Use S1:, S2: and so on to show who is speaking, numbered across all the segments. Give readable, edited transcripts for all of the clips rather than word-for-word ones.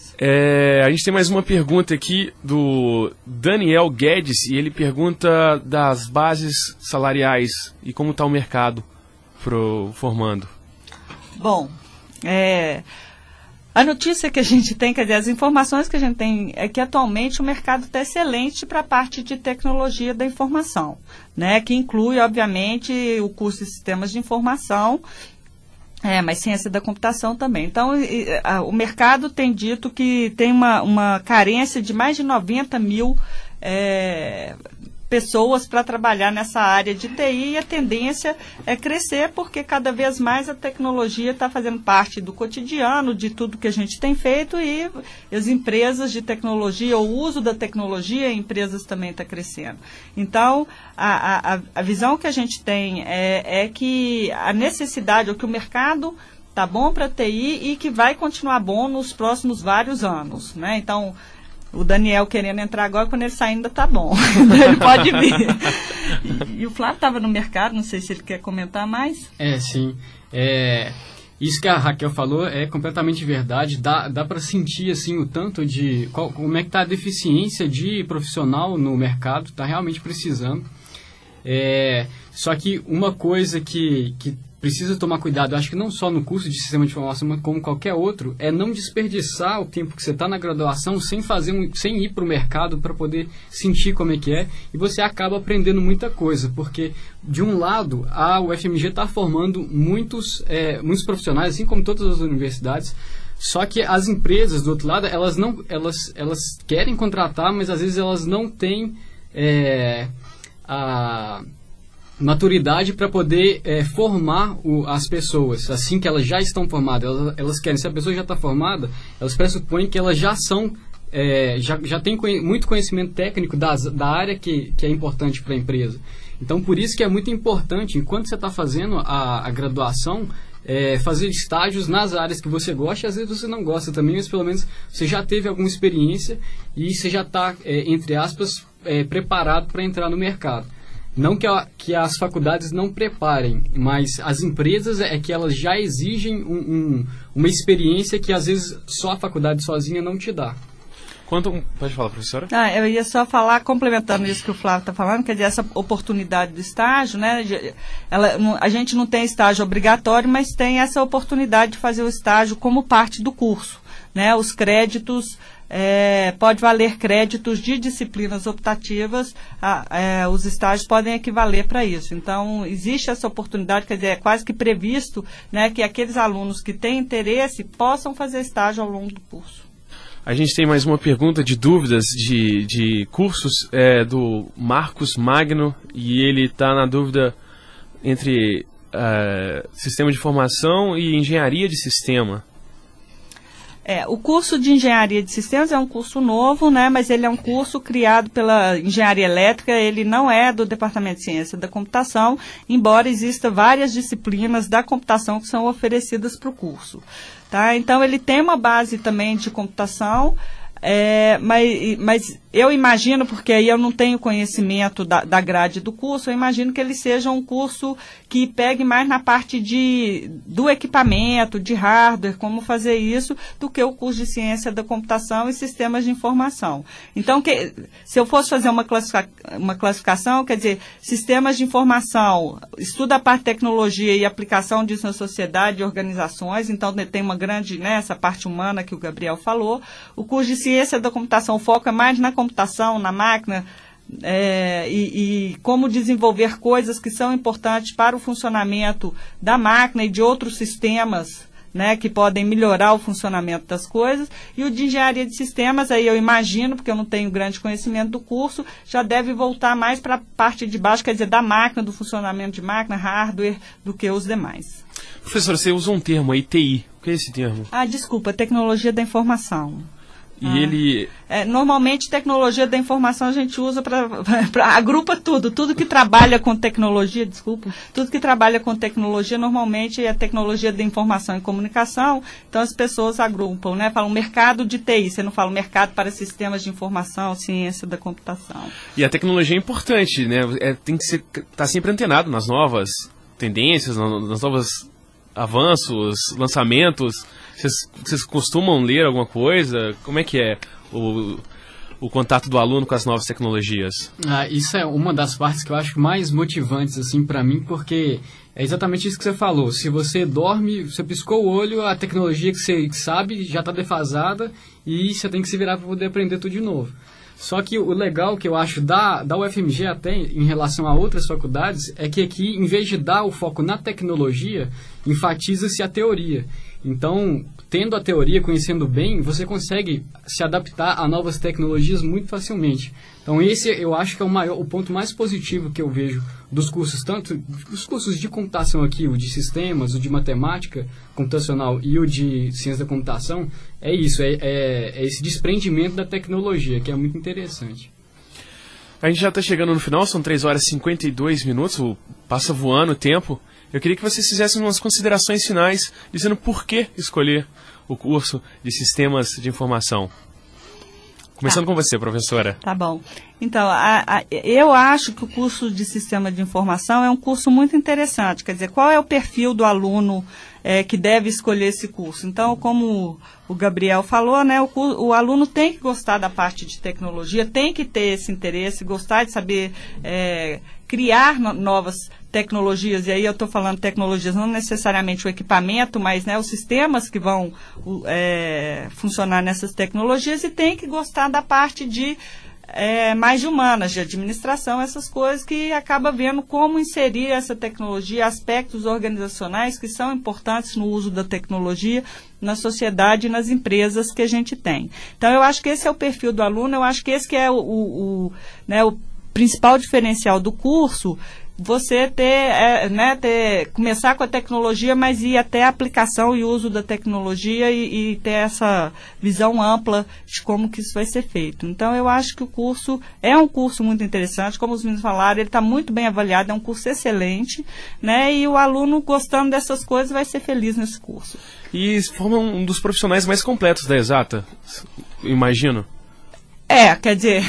S1: A gente tem mais uma pergunta aqui do Daniel Guedes, e ele pergunta das bases salariais e como está o mercado pro formando.
S2: Bom, a notícia que a gente tem, quer dizer, as informações que a gente tem é que atualmente o mercado está excelente para a parte de tecnologia da informação, né, que inclui, obviamente, o curso de sistemas de informação, mas ciência da computação também. Então, o mercado tem dito que tem uma carência de mais de 90 mil pessoas para trabalhar nessa área de TI, e a tendência é crescer porque cada vez mais a tecnologia está fazendo parte do cotidiano, de tudo que a gente tem feito, e as empresas de tecnologia, o uso da tecnologia em empresas também está crescendo. Então, a visão que a gente tem é que a necessidade, ou que o mercado está bom para TI e que vai continuar bom nos próximos vários anos, né? Então, o Daniel querendo entrar agora, quando ele sair ainda está bom. Ele pode vir. E o Flávio estava no mercado, não sei se ele quer comentar mais.
S3: Sim. Isso que a Raquel falou é completamente verdade. Dá para sentir assim, o tanto de... como é que está a deficiência de profissional no mercado, está realmente precisando. Só que uma coisa que precisa tomar cuidado, eu acho que não só no curso de sistema de informação, mas como qualquer outro, é não desperdiçar o tempo que você está na graduação sem ir para o mercado para poder sentir como é que é, e você acaba aprendendo muita coisa, porque de um lado a UFMG está formando muitos profissionais, assim como todas as universidades, só que as empresas do outro lado, elas querem contratar, mas às vezes elas não têm a maturidade para poder formar as pessoas, assim que elas já estão formadas. Elas querem, se a pessoa já está formada, elas pressupõem que elas já são, já tem muito conhecimento técnico da área que é importante para a empresa. Então, por isso que é muito importante, enquanto você está fazendo a graduação, fazer estágios nas áreas que você gosta, e às vezes você não gosta também, mas pelo menos você já teve alguma experiência e você já está, entre aspas, preparado para entrar no mercado. Não que as faculdades não preparem, mas as empresas que elas já exigem uma experiência que às vezes só a faculdade sozinha não te dá.
S1: Pode falar, professora?
S2: Eu ia só falar, complementando isso que o Flávio está falando, quer dizer, essa oportunidade do estágio, né? A gente não tem estágio obrigatório, mas tem essa oportunidade de fazer o estágio como parte do curso, né? Os créditos... pode valer créditos de disciplinas optativas, os estágios podem equivaler para isso. Então, existe essa oportunidade, quer dizer, é quase que previsto, né, que aqueles alunos que têm interesse possam fazer estágio ao longo do curso.
S1: A gente tem mais uma pergunta de dúvidas de cursos do Marcos Magno, e ele está na dúvida entre sistema de informação e engenharia de sistema.
S2: O curso de Engenharia de Sistemas é um curso novo, né, mas ele é um curso criado pela Engenharia Elétrica, ele não é do Departamento de Ciência da Computação, embora exista várias disciplinas da computação que são oferecidas para o curso. Tá? Então, ele tem uma base também de computação, mas eu imagino, porque aí eu não tenho conhecimento da grade do curso, eu imagino que ele seja um curso que pegue mais na parte do equipamento, de hardware, como fazer isso, do que o curso de ciência da computação e sistemas de informação. Então, se eu fosse fazer uma classificação, quer dizer, sistemas de informação, estuda a parte de tecnologia e aplicação disso na sociedade e organizações, então tem uma grande, né, essa parte humana que o Gabriel falou. O curso de ciência da computação, o foco é mais na computação, na máquina, e como desenvolver coisas que são importantes para o funcionamento da máquina e de outros sistemas, né, que podem melhorar o funcionamento das coisas. E o de engenharia de sistemas, aí eu imagino, porque eu não tenho grande conhecimento do curso, já deve voltar mais para a parte de baixo, quer dizer, da máquina, do funcionamento de máquina, hardware, do que os demais.
S1: Professor, você usa um termo aí, TI. O que é esse termo?
S2: Desculpa, tecnologia da informação.
S1: E ele...
S2: normalmente, tecnologia da informação a gente usa agrupa tudo que trabalha com tecnologia, tudo que trabalha com tecnologia, normalmente é tecnologia da informação e comunicação, então as pessoas agrupam, né? Falam mercado de TI, você não fala mercado para sistemas de informação, ciência da computação.
S1: E a tecnologia é importante, né? Tem que estar sempre antenado nas novas tendências, nos novos avanços, lançamentos. Vocês costumam ler alguma coisa? Como é que é o contato do aluno com as novas tecnologias?
S3: Isso é uma das partes que eu acho mais motivantes, assim, para mim, porque é exatamente isso que você falou. Se você dorme, você piscou o olho, a tecnologia que você sabe já está defasada e você tem que se virar para poder aprender tudo de novo. Só que o legal que eu acho da UFMG até em relação a outras faculdades é que aqui, em vez de dar o foco na tecnologia, enfatiza-se a teoria. Então, tendo a teoria, conhecendo bem, você consegue se adaptar a novas tecnologias muito facilmente. Então, esse eu acho que é o ponto mais positivo que eu vejo dos cursos, tanto os cursos de computação aqui, o de sistemas, o de matemática computacional e o de ciência da computação, é isso, é esse desprendimento da tecnologia, que é muito interessante.
S1: A gente já está chegando no final, são 3 horas e 52 minutos, passa voando o tempo. Eu queria que vocês fizessem umas considerações finais, dizendo por que escolher o curso de Sistemas de Informação. Começando com você, professora.
S2: Tá bom. Então, eu acho que o curso de Sistema de Informação é um curso muito interessante. Quer dizer, qual é o perfil do aluno que deve escolher esse curso? Então, como o Gabriel falou, né, o aluno tem que gostar da parte de tecnologia, tem que ter esse interesse, gostar de saber criar novas tecnologias, e aí eu estou falando tecnologias, não necessariamente o equipamento, mas, né, os sistemas que vão funcionar nessas tecnologias, e tem que gostar da parte de mais de humanas, de administração, essas coisas que acaba vendo como inserir essa tecnologia, aspectos organizacionais que são importantes no uso da tecnologia na sociedade e nas empresas que a gente tem. Então, eu acho que esse é o perfil do aluno, eu acho que esse que é o principal diferencial do curso, você começar com a tecnologia, mas ir até a aplicação e uso da tecnologia e ter essa visão ampla de como que isso vai ser feito. Então, eu acho que o curso é um curso muito interessante, como os meninos falaram, ele está muito bem avaliado, é um curso excelente, né? E o aluno, gostando dessas coisas, vai ser feliz nesse curso.
S1: E forma um dos profissionais mais completos da Exata, imagino.
S2: Quer dizer,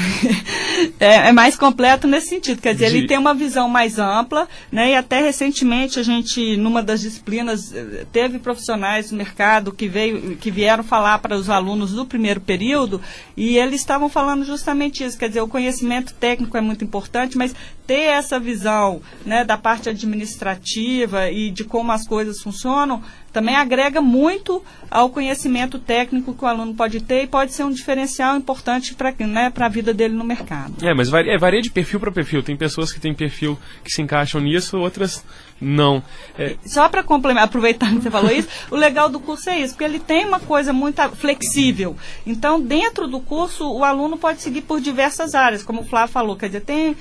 S2: é mais completo nesse sentido, quer dizer, ele tem uma visão mais ampla, né, e até recentemente a gente, numa das disciplinas, teve profissionais do mercado que vieram falar para os alunos do primeiro período, e eles estavam falando justamente isso, quer dizer, o conhecimento técnico é muito importante, mas ter essa visão, né, da parte administrativa e de como as coisas funcionam, também agrega muito ao conhecimento técnico que o aluno pode ter e pode ser um diferencial importante para a vida dele no mercado.
S1: Mas varia de perfil para perfil. Tem pessoas que têm perfil que se encaixam nisso, outras não.
S2: Só para complementar, aproveitando que você falou isso, o legal do curso é isso, porque ele tem uma coisa muito flexível. Então, dentro do curso, o aluno pode seguir por diversas áreas, como o Flávio falou. Quer dizer, tem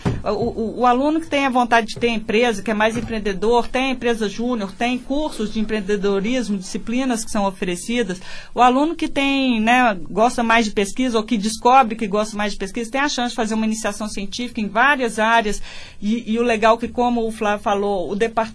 S2: o aluno que tem a vontade de ter empresa, que é mais empreendedor, tem empresa júnior, tem cursos de empreendedorismo, disciplinas que são oferecidas. O aluno que tem, né, gosta mais de pesquisa ou que descobre que gosta mais de pesquisa, tem a chance de fazer uma iniciação científica em várias áreas. E o legal que, como o Flávio falou, o departamento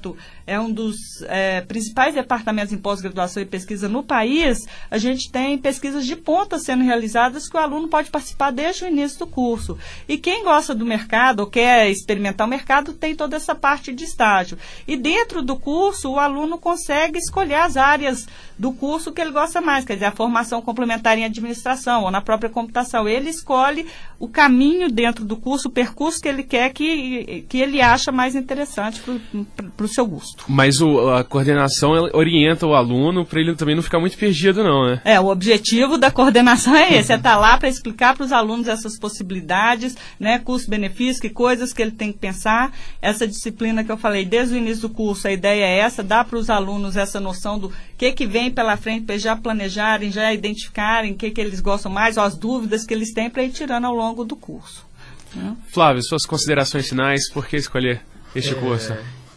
S2: é um dos principais departamentos em pós-graduação e pesquisa no país. A gente tem pesquisas de ponta sendo realizadas que o aluno pode participar desde o início do curso. E quem gosta do mercado ou quer experimentar o mercado tem toda essa parte de estágio. E dentro do curso, o aluno consegue escolher as áreas do curso que ele gosta mais, quer dizer, a formação complementar em administração ou na própria computação. Ele escolhe o caminho dentro do curso, o percurso que ele quer, que ele acha mais interessante para o seu gosto.
S1: Mas a coordenação orienta o aluno para ele também não ficar muito perdido, não, né?
S2: O objetivo da coordenação é esse, estar lá para explicar para os alunos essas possibilidades, né, custo-benefício, que coisas que ele tem que pensar. Essa disciplina que eu falei desde o início do curso, a ideia é essa, dar para os alunos essa noção do que vem pela frente, para já planejarem, já identificarem o que eles gostam mais, ou as dúvidas que eles têm para ir tirando ao longo do curso.
S1: Flávio, suas considerações finais, por que escolher este curso?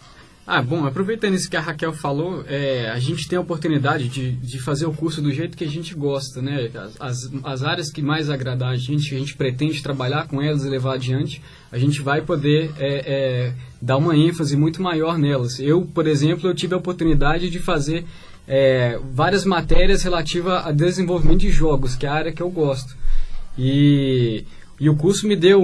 S3: Bom, aproveitando isso que a Raquel falou, a gente tem a oportunidade de fazer o curso do jeito que a gente gosta, né? As áreas que mais agradar a gente pretende trabalhar com elas e levar adiante, a gente vai poder dar uma ênfase muito maior nelas. Eu, por exemplo, tive a oportunidade de fazer várias matérias relativas a desenvolvimento de jogos, que é a área que eu gosto. E o curso me deu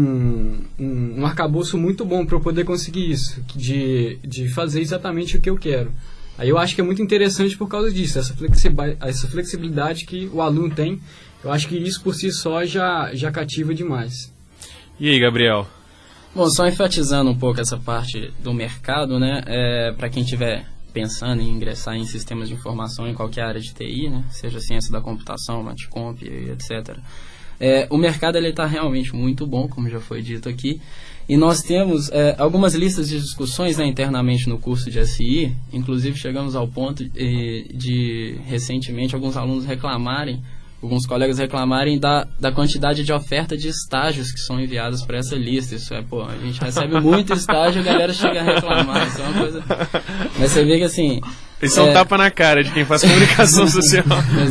S3: um arcabouço muito bom para eu poder conseguir isso, de fazer exatamente o que eu quero. Aí eu acho que é muito interessante por causa disso, essa flexibilidade que o aluno tem. Eu acho que isso por si só já cativa demais.
S1: E aí, Gabriel?
S4: Bom, só enfatizando um pouco essa parte do mercado, né? Para quem estiver pensando em ingressar em sistemas de informação em qualquer área de TI, né? Seja ciência da computação, Matcomp, etc. O mercado está realmente muito bom, como já foi dito aqui. E nós temos algumas listas de discussões, né, internamente no curso de SI. Inclusive chegamos ao ponto de recentemente alguns alunos reclamarem, alguns colegas reclamarem da quantidade de oferta de estágios que são enviadas para essa lista. Isso a gente recebe muito estágio e a galera chega a reclamar. Isso é uma coisa... Mas você vê que assim...
S1: Isso é um tapa na cara de quem faz comunicação social.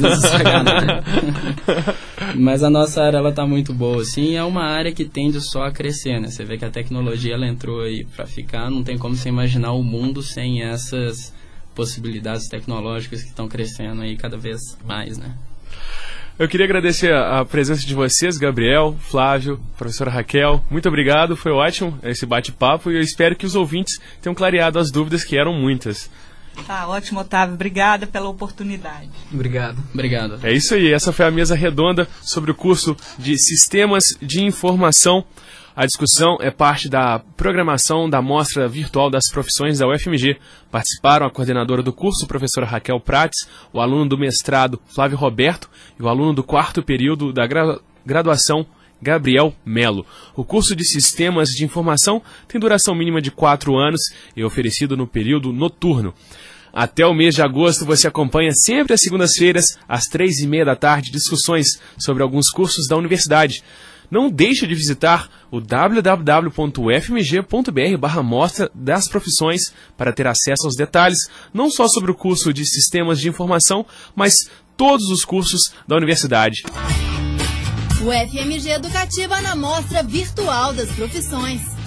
S4: Mas a nossa área, ela tá muito boa, assim, é uma área que tende só a crescer, né? Você vê que a tecnologia, ela entrou aí para ficar, não tem como você imaginar o mundo sem essas possibilidades tecnológicas que estão crescendo aí cada vez mais, né?
S1: Eu queria agradecer a presença de vocês, Gabriel, Flávio, professora Raquel. Muito obrigado, foi ótimo esse bate-papo e eu espero que os ouvintes tenham clareado as dúvidas, que eram muitas.
S2: Tá ótimo, Otávio. Obrigada pela oportunidade.
S3: Obrigado.
S1: É isso aí, essa foi a mesa redonda sobre o curso de Sistemas de Informação. A discussão é parte da programação da Mostra Virtual das Profissões da UFMG. Participaram a coordenadora do curso, professora Raquel Prates, o aluno do mestrado, Flávio Roberto, e o aluno do 4º período da graduação, Gabriel Melo. O curso de Sistemas de Informação tem duração mínima de 4 anos e é oferecido no período noturno. Até o mês de agosto você acompanha sempre às segundas-feiras, às 3h30 da tarde, discussões sobre alguns cursos da universidade. Não deixe de visitar o www.ufmg.br/mostra das profissões para ter acesso aos detalhes, não só sobre o curso de Sistemas de Informação, mas todos os cursos da universidade.
S5: O FMG Educativa na Mostra Virtual das Profissões.